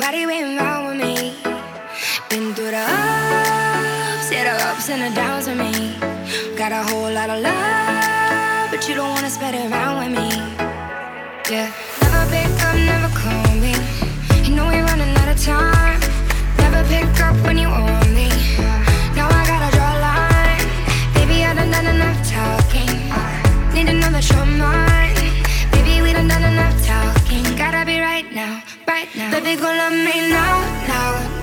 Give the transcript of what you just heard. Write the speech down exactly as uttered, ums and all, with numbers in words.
Somebody waiting around with me. Been through the ups, yeah, the ups and the downs with me. Got a whole lot of love, but you don't wanna spread it around with me. Yeah, never pick up, never call me. You know we're running out of time. Never pick up when you want me. Now I gotta draw a line. Baby, I done done enough talking. Need to know that you're mine. Baby, we done done enough talking. Gotta be right now, right now. Baby, go love me now, now.